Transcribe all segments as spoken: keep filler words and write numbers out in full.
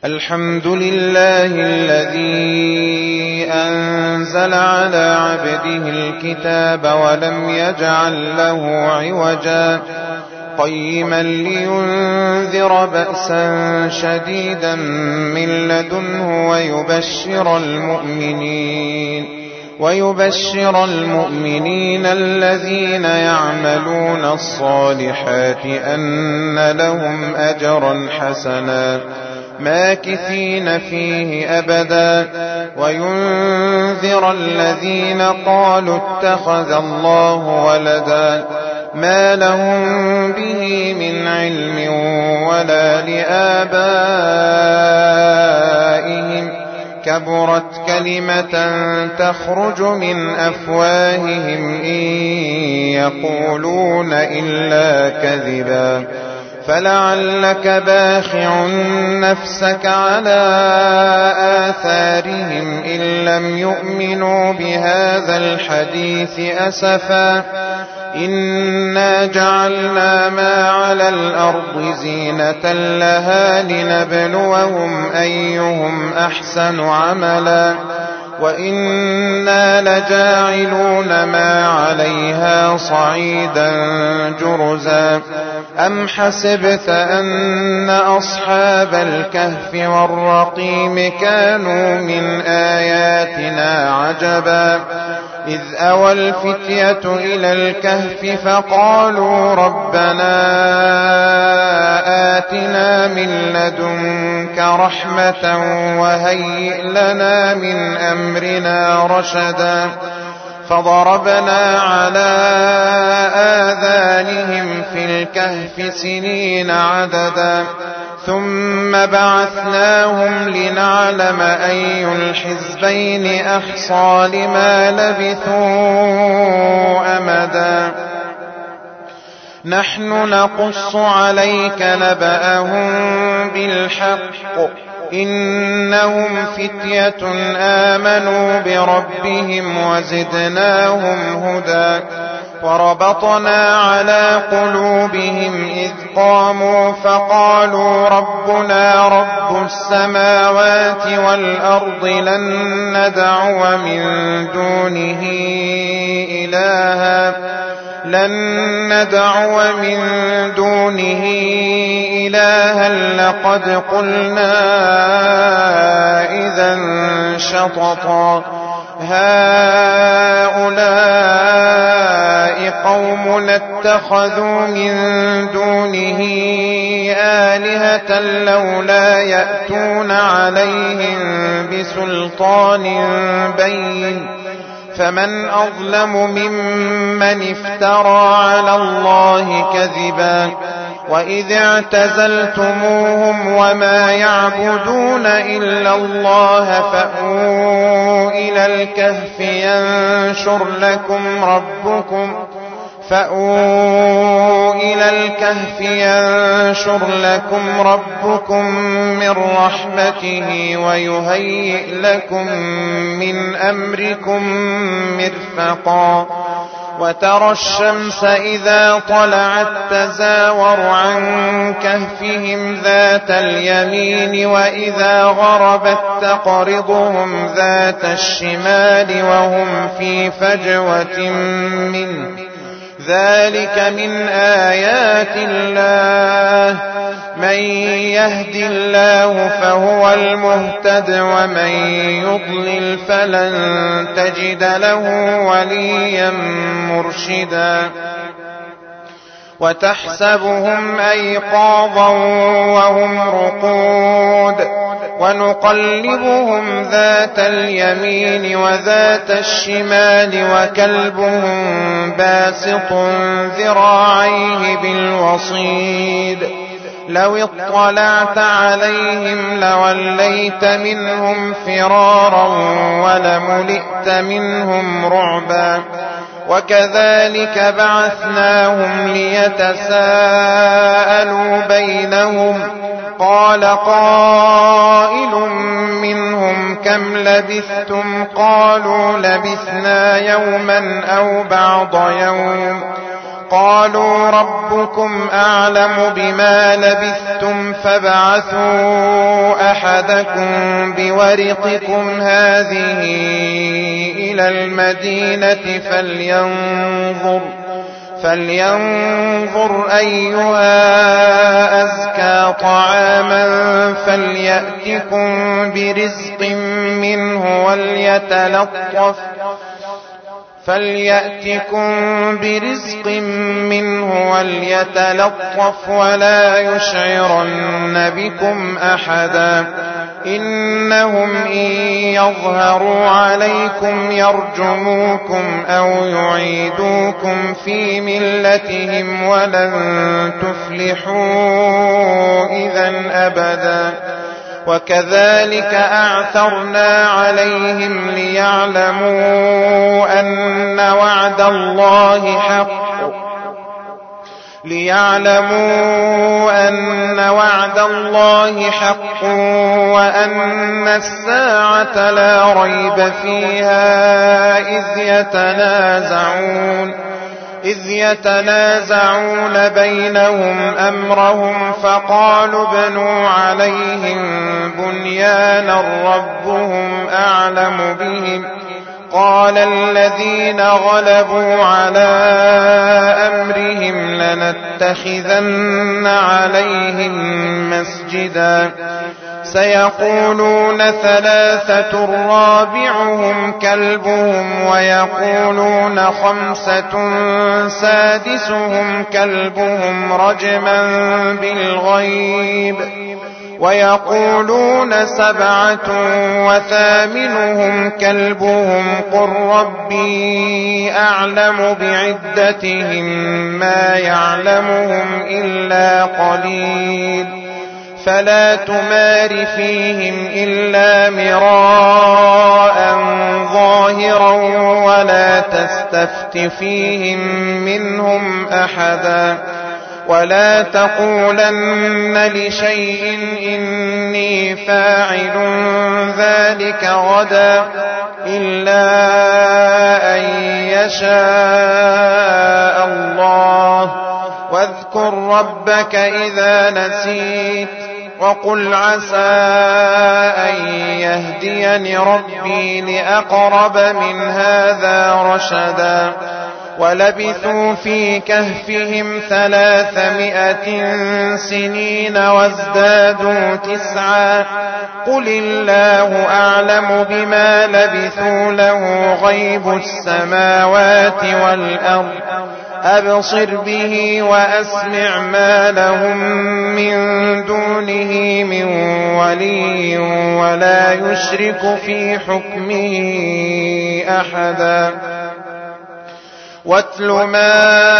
الحمد لله الذي أنزل على عبده الكتاب ولم يجعل له عوجا قيما لينذر بأسا شديدا من لدنه ويبشر المؤمنين ويبشر المؤمنين الذين يعملون الصالحات أن لهم أجرا حسنا ماكثين فيه أبدا وينذر الذين قالوا اتخذ الله ولدا ما لهم به من علم ولا لآبائهم كبرت كلمة تخرج من أفواههم إن يقولون إلا كذبا فلعلك باخع نفسك على آثارهم إن لم يؤمنوا بهذا الحديث أسفا إنا جعلنا ما على الأرض زينة لها لنبلوهم أيهم أحسن عملا وإنا لجاعلون ما عليها صعيدا جرزا أم حسبت أن أصحاب الكهف والرقيم كانوا من آياتنا عجبا إذ أوى الفتية إلى الكهف فقالوا ربنا آتنا من لدنك رحمة وهيئ لنا من أمرنا رشدا فضربنا على آذانهم في الكهف سنين عددا ثم بعثناهم لنعلم أي الحزبين أحصى لما لبثوا أمدا نحن نقص عليك نبأهم بالحق إنهم فتية آمنوا بربهم وزدناهم هدى وربطنا على قلوبهم إذ قاموا فقالوا ربنا رب السماوات والأرض لن ندعو من دونه إلها لن ندعو من دونه إلها لقد قلنا إذا شططا هؤلاء قوم اتخذوا من دونه آلهة لولا يأتون عليهم بسلطان بين فمن أظلم ممن افترى على الله كذبا وإذ اعتزلتموهم وما يعبدون إلا الله فأووا إلى الكهف ينشر لكم ربكم فأووا إلى الكهف ينشر لكم ربكم من رحمته ويهيئ لكم من أمركم مرفقا وترى الشمس إذا طلعت تزاور عن كهفهم ذات اليمين وإذا غربت تقرضهم ذات الشمال وهم في فجوة منه ذلك من آيات الله من يهد الله فهو المهتد ومن يضلل فلن تجد له وليا مرشدا وتحسبهم أيقاظا وهم رقود ونقلبهم ذات اليمين وذات الشمال وكلبهم باسط ذراعيه بالوصيد لو اطلعت عليهم لوليت منهم فرارا ولملئت منهم رعبا وكذلك بعثناهم ليتساءلوا بينهم قال قائل منهم كم لبثتم قالوا لبثنا يوما أو بعض يوم قالوا ربكم أعلم بما لبثتم فابعثوا أحدكم بورقكم هذه إلى المدينة فلينظر فلينظر أيها أزكى طعاما فليأتكم برزق منه وليتلطف فليأتكم برزق منه وليتلطف ولا يشعرن بكم أحدا إنهم إن يظهروا عليكم يرجموكم أو يعيدوكم في ملتهم ولن تفلحوا إذا أبدا وكذلك أعثرنا عليهم ليعلموا أن وعد الله حق ليعلموا أن وعد الله حق وأن الساعة لا ريب فيها إذ يتنازعون إذ يتنازعون بينهم أمرهم فقالوا ابنوا عليهم بنيانا ربهم أعلم بهم قال الذين غلبوا على أمرهم لنتخذن عليهم مسجدا سيقولون ثلاثة رابعهم كلبهم ويقولون خمسة سادسهم كلبهم رجما بالغيب ويقولون سبعة وثامنهم كلبهم قل ربي أعلم بعدتهم ما يعلمهم إلا قليل فلا تمار فيهم إلا مراء ظاهرا ولا تستفت فيهم منهم أحدا ولا تقولن لشيء إني فاعل ذلك غدا إلا أن يشاء الله واذكر ربك إذا نسيت وقل عسى أن يهديني ربي لأقرب من هذا رشدا ولبثوا في كهفهم ثلاثمائة سنين وازدادوا تسعا قل الله أعلم بما لبثوا له غيب السماوات والأرض أبصر به وأسمع ما لهم من دونه من ولي ولا يشرك في حكمه أحدا واتل ما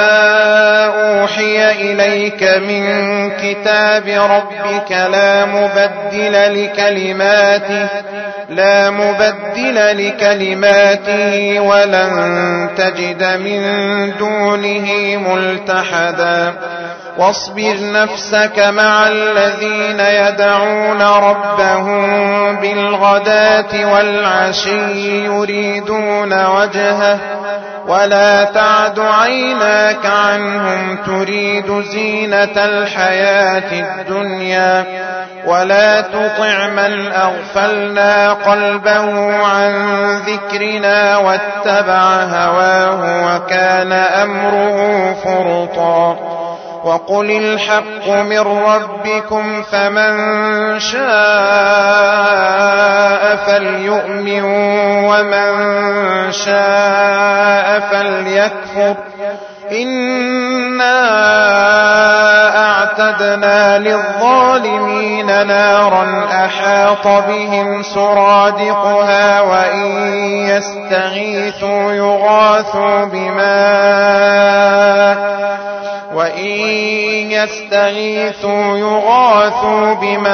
أوحي إليك من كتاب ربك لا مبدل لكلماته لا مبدل لكلماته ولن تجد من دونه ملتحدا واصبر نفسك مع الذين يدعون ربهم بالغداة والعشي يريدون وجهه ولا تعد عيناك عنهم تريد زينة الحياة الدنيا ولا تطع من أغفلنا قلبه عن ذكرنا واتبع هواه وكان أمره فرطا وقل الحق من ربكم فمن شاء فليؤمن ومن شاء فليكفر إنا أعتدنا للظالمين نارا أحاط بهم سرادقها وإن يستغيثوا يغاثوا بماء وإن يستغيثوا يغاثوا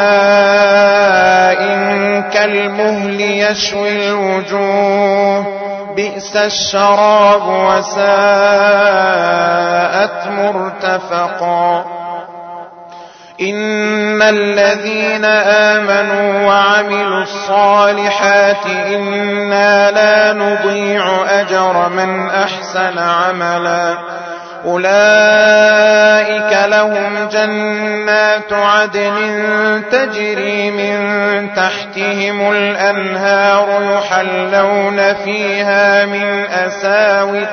بماء كالمهل يشوي الوجوه بئس الشراب وساءت مرتفقا إن الذين آمنوا وعملوا الصالحات إنا لا نضيع أجر من أحسن عملا أولئك لهم جنات عدن تجري من تحتهم الأنهار يحلون فيها من أساور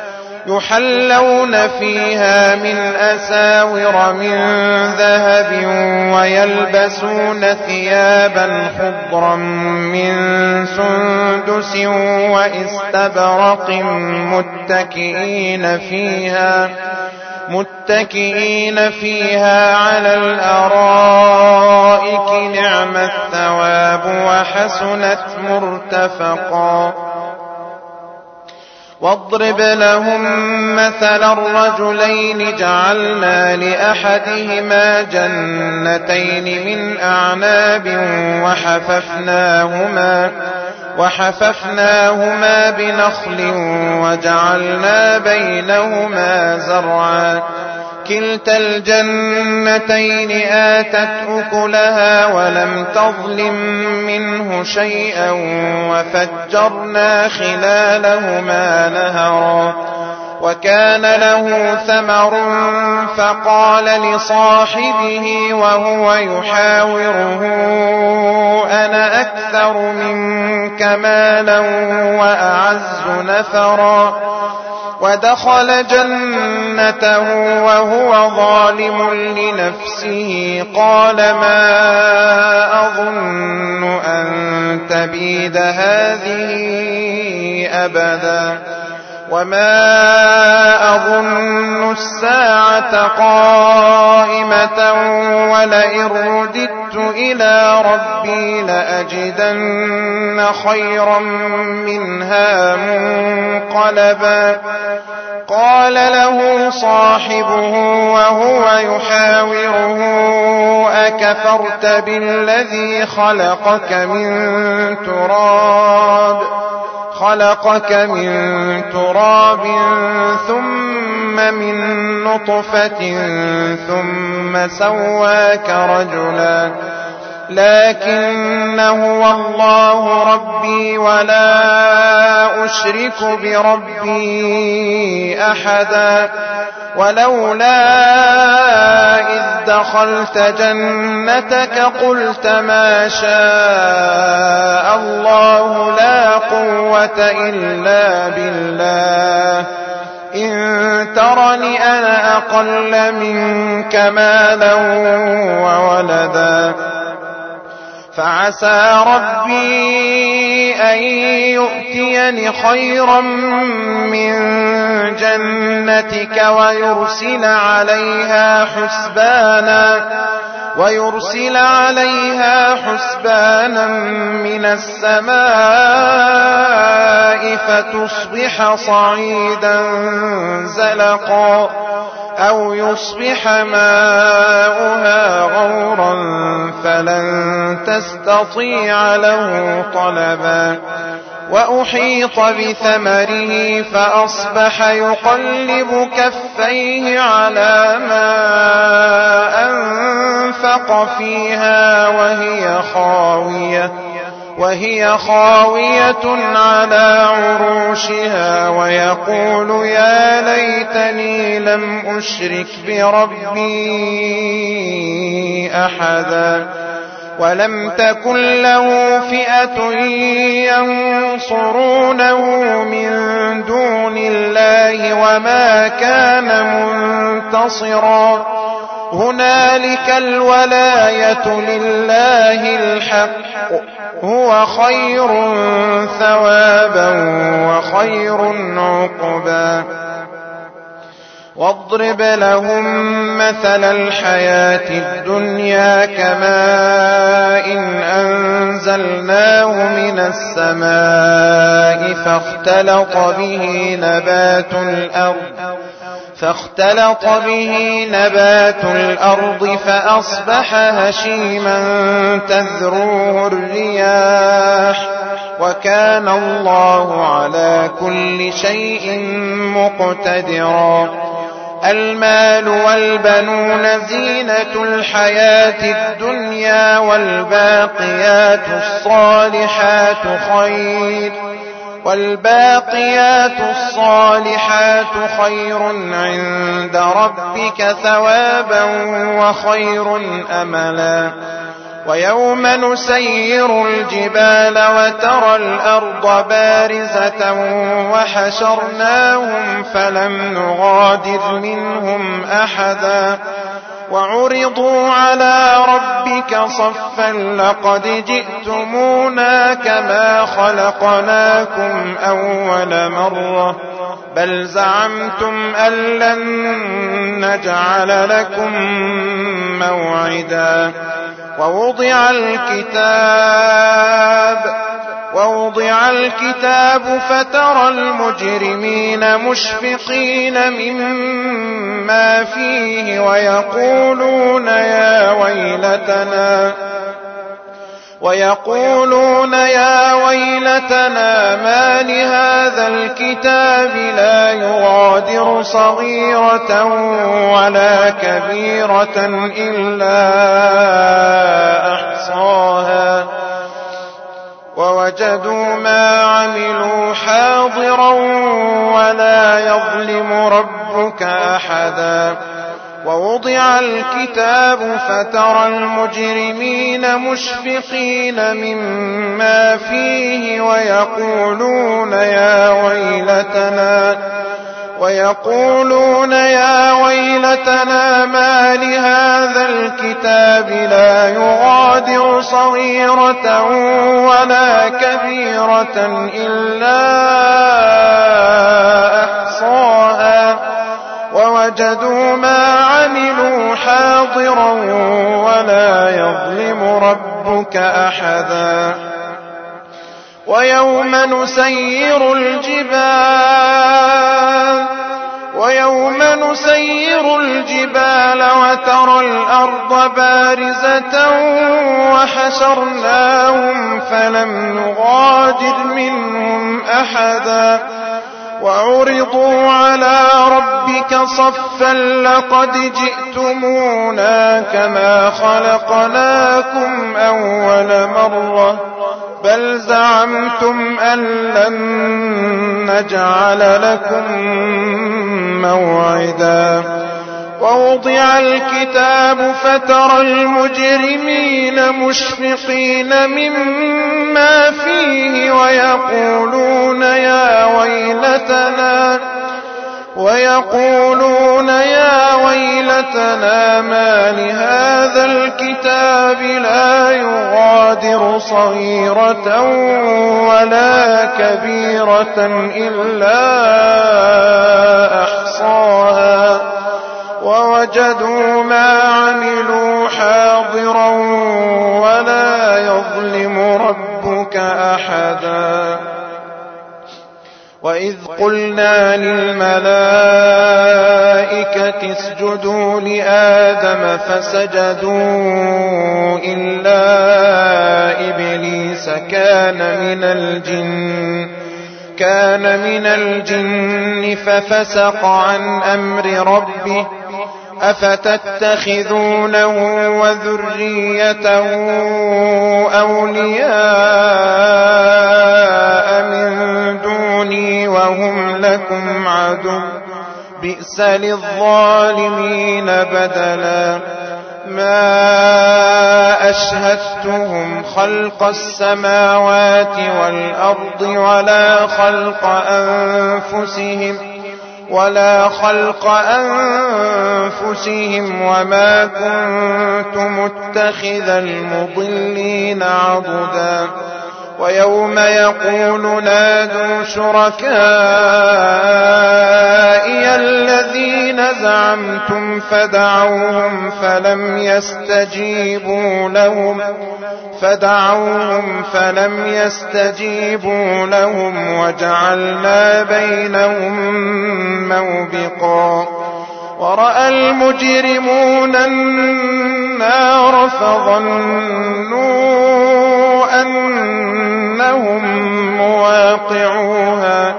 يحلون فيها من أساور من ذهب ويلبسون ثيابا خضرا من سندس واستبرق متكئين فيها متكئين فيها على الأرائك نعم الثواب وحسنت مرتفقا. واضرب لهم مثل الرجلين جعلنا لأحدهما جنتين من أعناب وحففناهما وحففناهما بنخل وجعلنا بينهما زرعا كلتا الجنتين آتت أكلها ولم تظلم منه شيئا وفجرنا خلالهما نهرا وكان له ثمر فقال لصاحبه وهو يحاوره أنا أكثر منك مالا وأعز نفرا ودخل جنته وهو ظالم لنفسه قال ما أظن أن تبيد هذه أبدا وما أظن الساعة قائمة ولئن رددت إلى ربي لأجدن خيرا منها منقلبا. قال له صاحبه وهو يحاوره أكفرت بالذي خلقك من تراب خلقك من تراب ثم من نطفة ثم سواك رجلا لكن هو الله ربي ولا أشرك بربي أحدا ولولا إذ دخلت جنتك قلت ما شاء الله لا قوة إلا بالله إن ترني أنا أقل منك مالا وولدا فعسى ربي أن يؤتيني خيرا من جنتك ويرسل عليها حسبانا ويرسل عليها حسبانا من السماء فتصبح صعيدا زلقا أو يصبح ماؤها غورا فلن تستطيع له طلبا وأحيط بثمره فأصبح يقلب كفيه على ما أنفق فيها وهي خاوية وهي خاوية على عروشها ويقول يا ليتني لم أشرك بربي أحدا ولم تكن له فئة ينصرونه من دون الله وما كان منتصرا هنالك الولاية لله الحق هو خير ثوابا وخير عقبا. واضرب لهم مثل الحياة الدنيا كماء إن أنزلناه من السماء فاختلط به نبات الأرض فاختلط به نبات الأرض فأصبح هشيما تذروه الرياح وكان الله على كل شيء مقتدرا. المال والبنون زينة الحياة الدنيا والباقيات الصالحات خير والباقيات الصالحات خير عند ربك ثوابا وخير أملا. ويوم نسير الجبال وترى الأرض بارزة وحشرناهم فلم نغادر منهم أحدا وعرضوا على ربك صفا لقد جئتمونا كما خلقناكم أول مرة بل زعمتم أن لن نجعل لكم موعدا. ووضع الكتاب ووضع الكتاب فترى المجرمين مشفقين مما فيه ويقولون يا ويلتنا ويقولون يا ويلتنا ما لهذا الكتاب لا يغادر صغيرة ولا كبيرة إلا أحصاها ووجدوا ما عملوا حاضرا ولا يظلم ربك أحدا. ووضع الكتاب فترى المجرمين مشفقين مما فيه ويقولون يا ويلتنا ويقولون يا ويلتنا ما لهذا الكتاب لا يغادر صغيرة ولا كبيرة إلا أحصاها ووجدوا ما عملوا حاضرا ولا يظلم ربك أحدا. ويوم نسير الجبال ويوم نسير الجبال وترى الأرض بارزة وحشرناهم فلم نغادر منهم أحدا وعرضوا على ربك صفا لقد جئتمونا كما خلقناكم أول مرة بل زعمتم أن لن نجعل لكم موعدا. ووضع الكتاب فترى المجرمين مشفقين مما فيه ويقولون يا ويلتنا ويقولون يا ويلتنا ما لهذا الكتاب لا يغادر صغيرة ولا كبيرة إلا أحصاها ووجدوا ما عملوا حاضرا ولا يظلم ربك أحدا. وإذ قلنا للملائكة اسجدوا لآدم فسجدوا إلا إبليس كان من الجن كان من الجن ففسق عن أمر ربه أفتتخذونه وذريته أولياء من دوني وهم لكم عدو بئس للظالمين بدلا. ما أشهدتهم خلق السماوات والأرض ولا خلق أنفسهم ولا خلق أنفسهم وما كنت متخذ المضلين عضدا. ويوم يقول نادوا شركائي الذين زعمتم فدعوهم فلم يستجيبوا لهم فدعوهم فلم يستجيبوا لهم وجعلنا بينهم موبقا. ورأى المجرمون النار فظنوا أنهم مواقعوها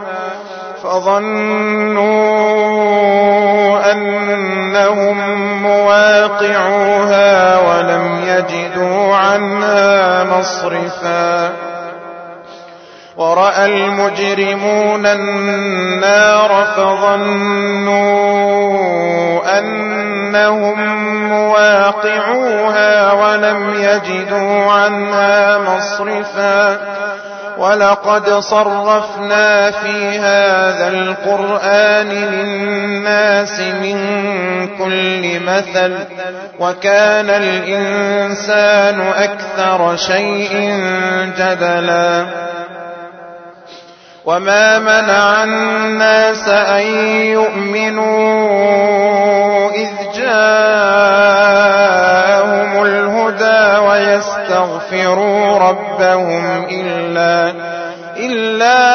فظنوا أنهم مواقعوها ولم يجدوا عنها مصرفا. ورأى المجرمون النار فظنوا أنهم مواقعوها ولم يجدوا عنها مصرفا ولقد صرفنا في هذا القرآن للناس من كل مثل وكان الإنسان أكثر شيء جدلا وما منع الناس أن يؤمنوا إذ جاءهم الهدى ويستغفروا ربهم إلا, إلا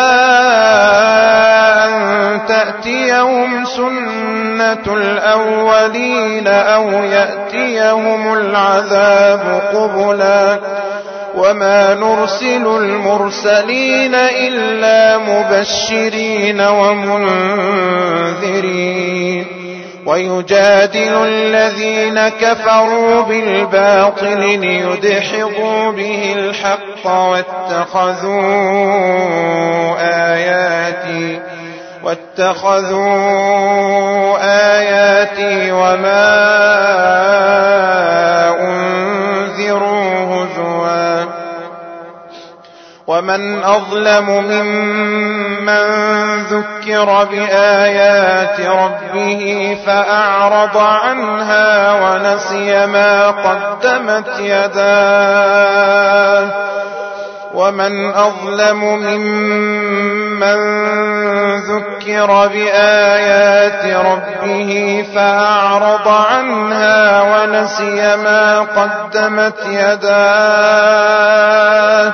أن تأتيهم سنة الأولين أو يأتيهم العذاب قبلا وما نرسل المرسلين إلا مبشرين ومنذرين ويجادل الذين كفروا بالباطل ليدحضوا به الحق واتخذوا آياتي واتخذوا آياتي وما أنذروا هزوا ومن أظلم ممن ذكر بآيات ربه فأعرض عنها ونسي ما قدمت يداه ومن أظلم ممن ذكر بآيات ربه فأعرض عنها ونسي ما قدمت يداه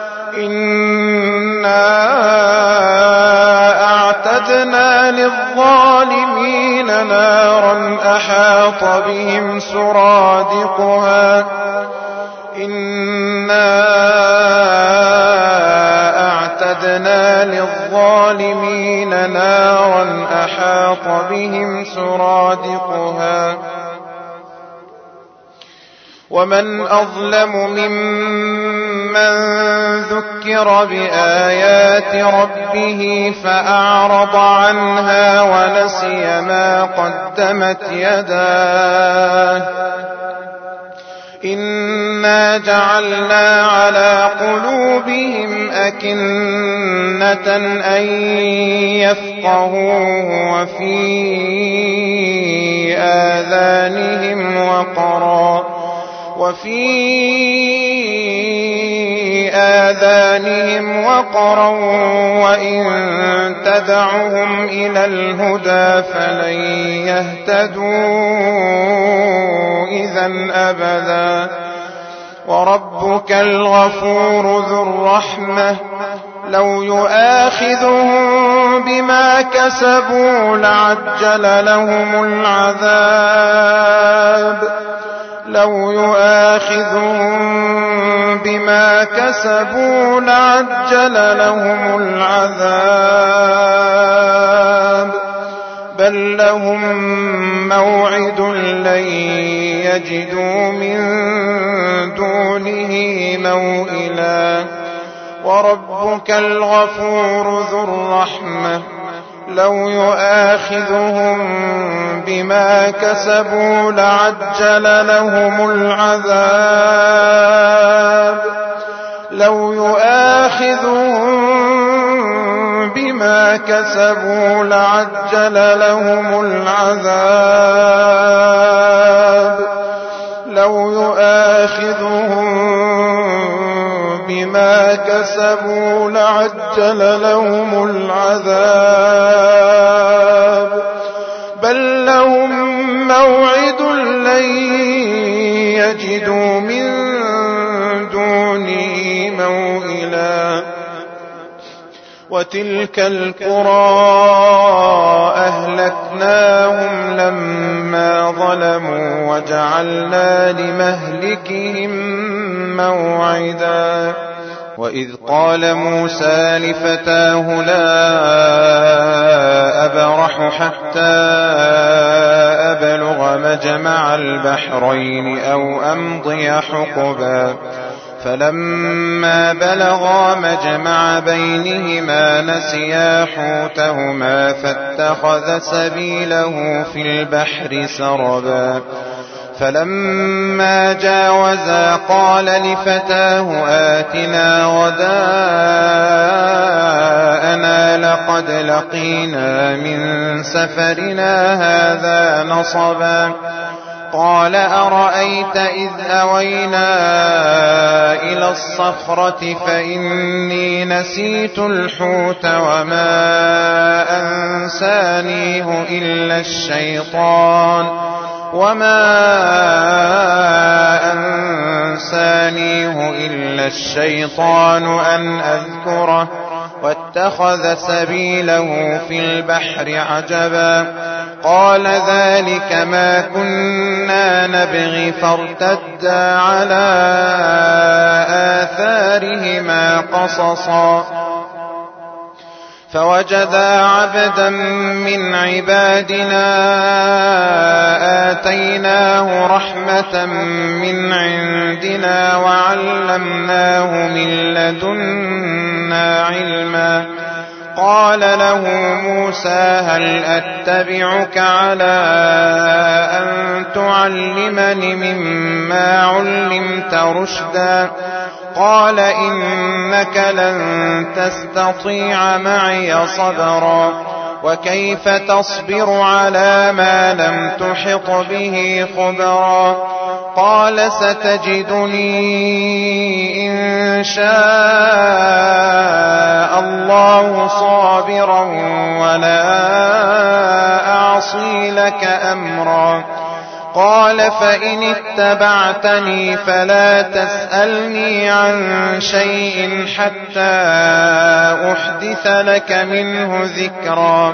إنا أعتدنا للظالمين نارا أحاط بهم سرادقها إنا أعتدنا للظالمين نارا أحاط بهم سرادقها ومن أظلم ممن ذكر بآيات ربه فأعرض عنها ونسي ما قدمت يداه إنا جعلنا على قلوبهم أكنة أن يفقهوه وفي آذانهم وقرا وفي آذانهم وقرا وإن تدعهم إلى الهدى فلن يهتدوا إذا أبدا وربك الغفور ذو الرحمة لو يؤاخذهم بما كسبوا لعجل لهم العذاب لو يؤاخذهم بما كسبوا لعجل لهم العذاب بل لهم موعد لن يجدوا من دونه موئلا وربك الغفور ذو الرحمة لو يؤاخذهم بما كسبوا لعجل لهم العذاب لو يؤاخذهم بما كسبوا لعجل لهم العذاب لو يؤاخذهم بما كسبوا لعجل لهم العذاب بل لهم موعد لن يجدوا من دونه موئلا وتلك القرى أهلكناهم لما ظلموا وجعلنا لمهلكهم موعدا وإذ قال موسى لفتاه لا أبرح حتى أبلغ مجمع البحرين أو أمضي حقبا فلما بلغا مجمع بينهما نسيا حوتهما فاتخذ سبيله في البحر سربا فلما جاوزا قال لفتاه آتنا غداءنا لقد لقينا من سفرنا هذا نصبا قال أرأيت إذ أوينا إلى الصخرة فإني نسيت الحوت وما أنسانيه إلا الشيطان وما أنسانيه إلا الشيطان أن أذكره واتخذ سبيله في البحر عجبا قال ذلك ما كنا نبغي فارتدا على آثارهما قصصا فوجدا عبدا من عبادنا آتيناه رحمة من عندنا وعلمناه من لدنا علما قال له موسى هل أتبعك على أن تعلمني مما علمت رشدا قال إنك لن تستطيع معي صبرا وكيف تصبر على ما لم تحط به خبرا قال ستجدني إن شاء الله صابرا ولا أعصي لك أمرا قال فإن اتبعتني فلا تسألني عن شيء حتى أحدث لك منه ذكرا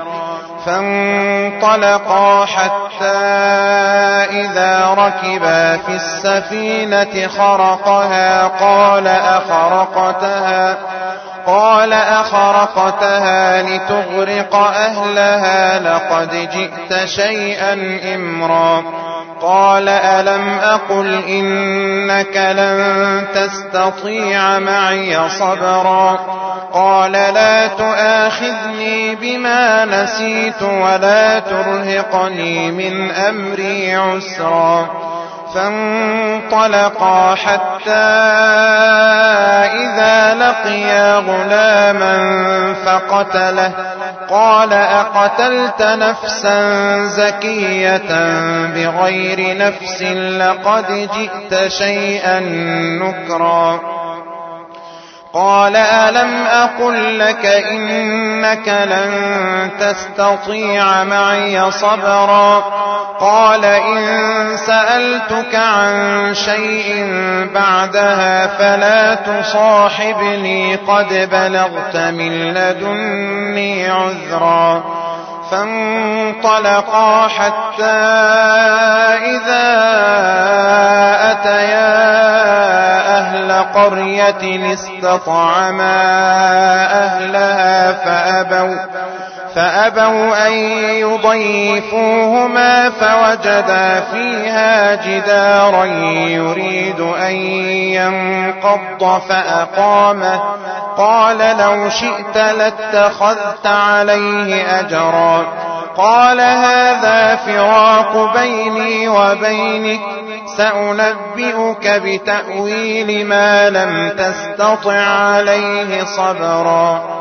فانطلقا حتى إذا ركبا في السفينة خرقها قال أخرقتها قال أخرقتها لتغرق أهلها لقد جئت شيئا إمرا قال ألم أقل إنك لن تستطيع معي صبرا قال لا تؤاخذني بما نسيت ولا ترهقني من أمري عسرا فانطلقا حتى إذا لقيا غلاما فقتله قال أقتلت نفسا زكية بغير نفس لقد جئت شيئا نكرا قال ألم أقل لك إنك لن تستطيع معي صبرا قال إن سألتك عن شيء بعدها فلا تصاحبني قد بلغت من لدني عذرا فانطلقا حتى إذا أتيا أهل قرية استطعما أهلها فأبوا فأبوا أن يضيفوهما فوجدا فيها جدارا يريد أن ينقض فأقامه قال لو شئت لاتخذت عليه أجرا قال هذا فراق بيني وبينك سأنبئك بتأويل ما لم تستطع عليه صبرا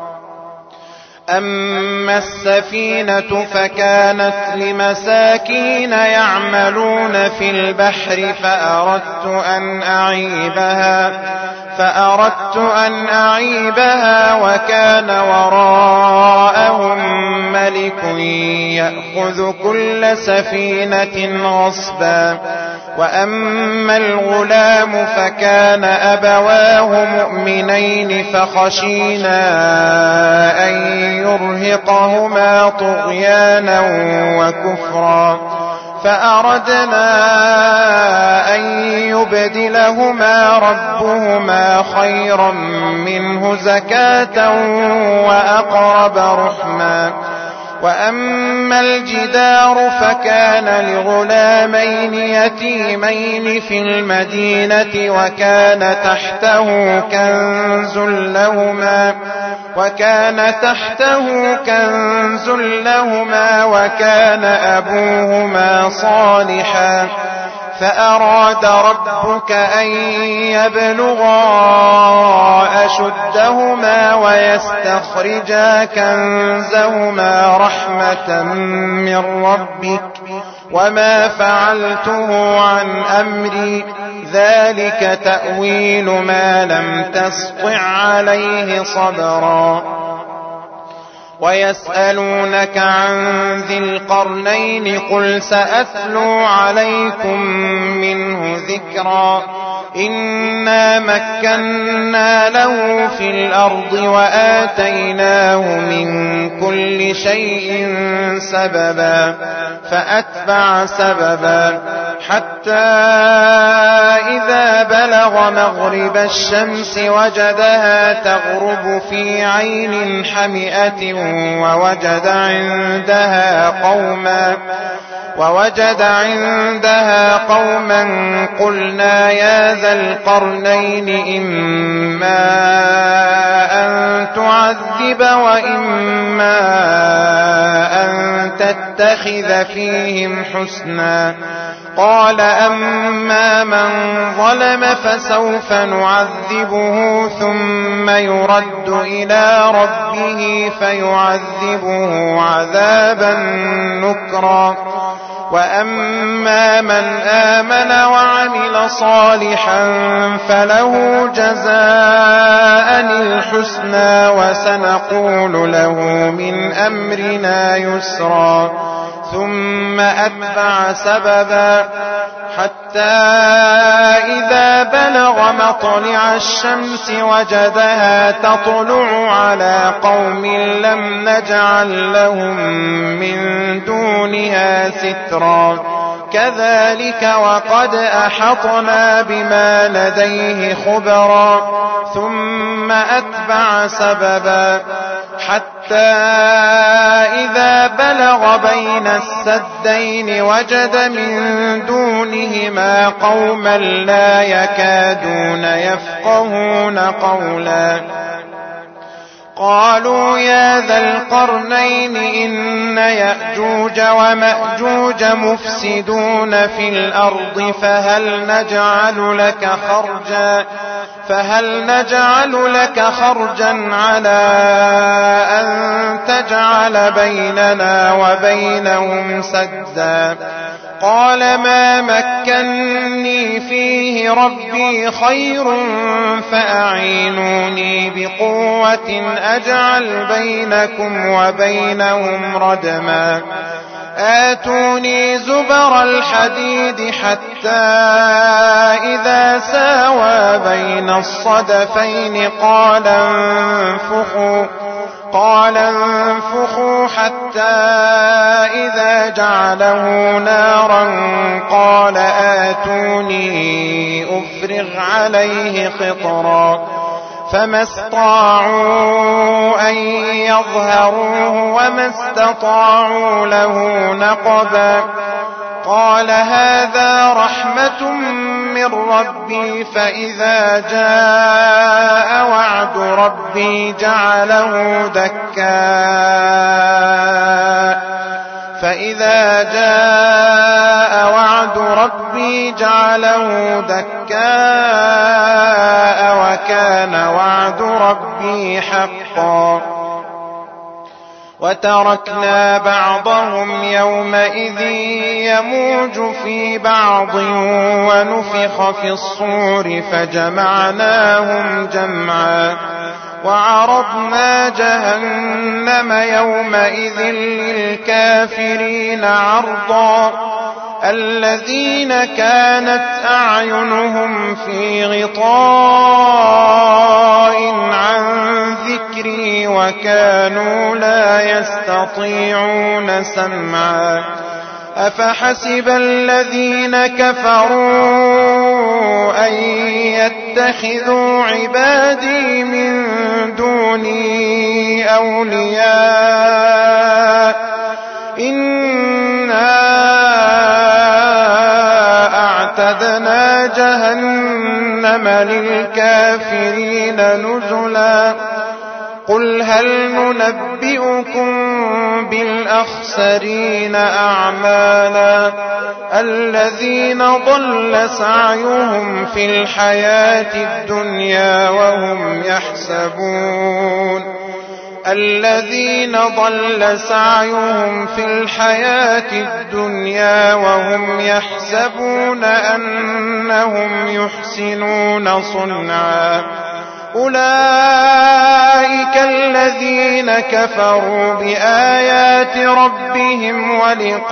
أما السفينة فكانت لمساكين يعملون في البحر فأردت أن أعيبها فأردت أن أعيبها وكان وراءهم ملك يأخذ كل سفينة غصبا وأما الغلام فكان أبواه مؤمنين فخشينا أن يرهقهما طغيانا وكفرا فأردنا أن يبدلهما ربهما خيرا منه زكاة وأقرب رحما وأما الجدار فكان لغلامين يتيمين في المدينة وكان تحته كنز لهما وكان تحته كنز لهما وكان أبوهما صالحا فأراد ربك أن يبلغا أشدهما ويستخرجا كنزهما رحمة من ربك وما فعلته عن أمري ذلك تأويل ما لم تسطع عليه صبرا ويسألونك عن ذي القرنين قل سأتلو عليكم منه ذكرا إنا مكنا له في الأرض وآتيناه من كل شيء سببا فأتبع سببا حتى إذا بلغ مغرب الشمس وجدها تغرب في عين حمئة ووجد عندها قوما ووجد عندها قوما قلنا يا ذا القرنين إما أن تعذب وإما أن تتخذ فيهم حسنا قال أما من ظلم فسوف نعذبه ثم يرد إلى ربه فيعذبه عذابا نكرا وأما من آمن وعمل صالحا فله جزاء الحسنى وسنقول له من أمرنا يسرا ثم أتبع سببا حتى إذا بلغ مطلع الشمس وجدها تطلع على قوم لم نجعل لهم من دونها سترا كذلك وقد أحطنا بما لديه خبرا ثم أتبع سببا حتى إذا بلغ بين السدين وجد من دونهما قوما لا يكادون يفقهون قولا قالوا يا ذا القرنين إن يأجوج ومأجوج مفسدون في الأرض فهل نجعل لك خرجا فهل نجعل لك خرجا على أن تجعل بيننا وبينهم سدا قال ما مكني فيه ربي خير فأعينوني بقوة أجعل بينكم وبينهم ردما آتوني زبر الحديد حتى إذا ساوى بين الصدفين قال انفخوا قال انفخوا حتى إذا جعله نارا قال آتوني أفرغ عليه قطرا فما استطاعوا أن يظهروه وما استطاعوا له نقبا قال هذا رحمة من ربي فإذا جاء وعد ربي جعله دكاء فإذا جاء وعد ربي جعله دكاء وكان وعد ربي حقا وتركنا بعضهم يومئذ يموج في بعض ونفخ في الصور فجمعناهم جمعا وعرضنا جهنم يومئذ للكافرين عرضا الذين كانت أعينهم في غطاء عن ذكري وكانوا لا يستطيعون سمعا أفحسب الذين كفروا أن يتخذوا عبادي من دوني أولياء وأعتدنا جهنم للكافرين نزلا قل هل ننبئكم بالأخسرين أعمالا الذين ضل سعيهم في الحياة الدنيا وهم يحسبون الذين ضل سعيهم في الحياة الدنيا وهم يحسبون أنهم يحسنون صنعا أولئك الذين كفروا بآيات ربهم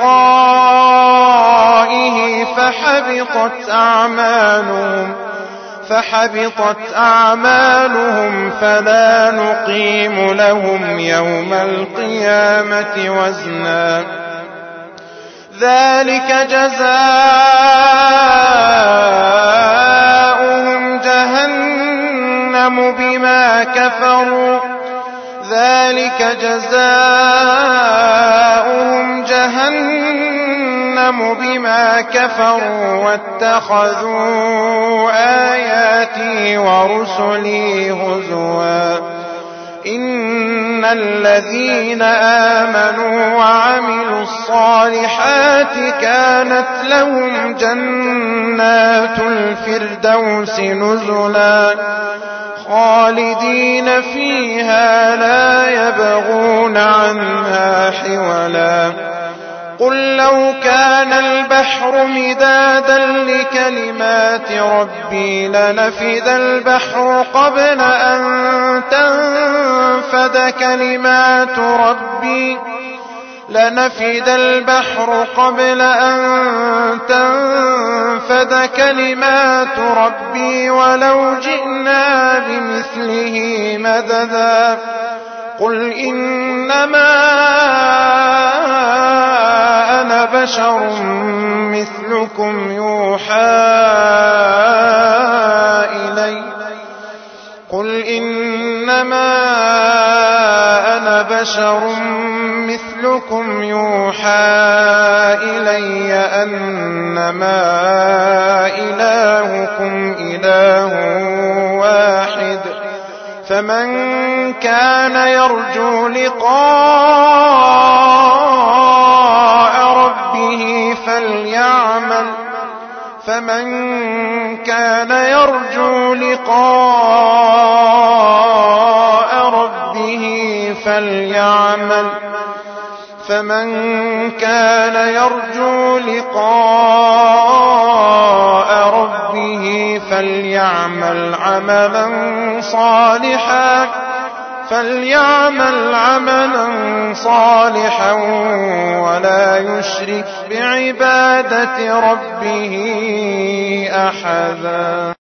ولقائه فحبطت أعمالهم فحبطت أعمالهم فلا نقيم لهم يوم القيامة وزنا ذلك جزاؤهم جهنم بما كفروا ذلك جزاؤهم جهنم بما كفروا واتخذوا آياتي ورسلي هزوا إن الذين آمنوا وعملوا الصالحات كانت لهم جنات الفردوس نزلا خالدين فيها لا يبغون عنها حولا قل لو كان البحر مدادا لكلمات ربي لنفد البحر قبل أن تنفد كلمات ربي لنفد البحر قبل أن تنفد كلمات ربي ولو جئنا بمثله مددا قل إنما أنا بشر مثلكم يوحى إلي قل إنما أنا بشر مثلكم يوحى إلي أنما إلهكم إله واحد فمن كان يرجو لقاء ربه فليعمل فمن كان يرجو لقاء ربه فليعمل فمن كان يرجو لقاء ربه فليعمل عملا صالحا فليعمل عملا صالحا ولا يشرك بعبادة ربه أحدا.